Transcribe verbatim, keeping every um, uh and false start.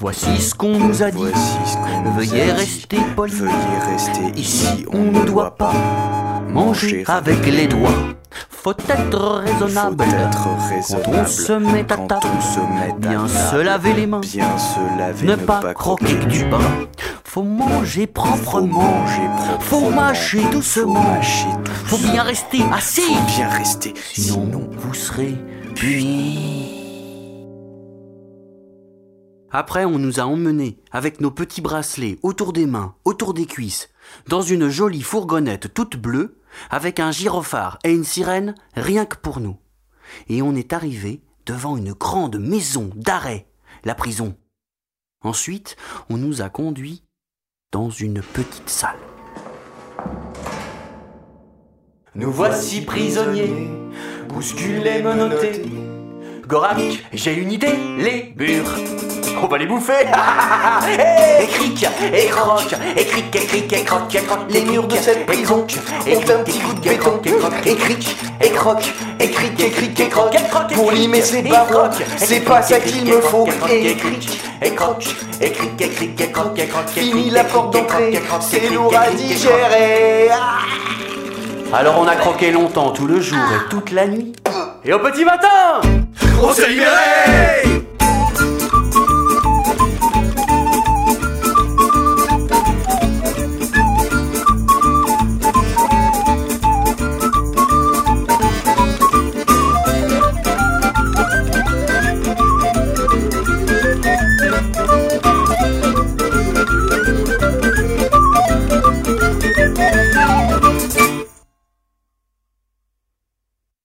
Voici ce qu'on nous a dit. Voici ce qu'on nous Veuillez a dit. rester poli. Veuillez rester ici, On ne doit pas manger avec les doigts. Faut être raisonnable. Faut être Quand raisonnable. on se met à Quand table, on se met à bien table. se laver les mains. Bien se laver, Ne pas croquer que du pain. Faut manger Faut proprement. manger proprement. Faut mâcher doucement. Faut mâcher Faut doucement. bien rester assis. Faut bien rester. Sinon, Sinon, vous serez punis. Après, on nous a emmenés, avec nos petits bracelets, autour des mains, autour des cuisses, dans une jolie fourgonnette toute bleue, avec un gyrophare et une sirène, rien que pour nous. Et on est arrivé devant une grande maison d'arrêt, la prison. Ensuite, on nous a conduits dans une petite salle. Nous voici prisonniers, bousculés, menottés. Gorak, j'ai une idée, les murs, on va les bouffer. Et cric, et croque, et cric, et cric, et croque, et croque. les murs de cette prison ont un petit goût de béton. Et cric, et croque, et cric, et cric, et croque. Pour limer ces barreaux, c'est pas ça qu'il me faut. Et cric, et croque, et cric, et cric, et croque, et croque. fini la porte d'entrée, c'est lourd à digérer. Alors on a croqué longtemps, tout le jour et toute la nuit. Et au petit matin, On s'est libéré.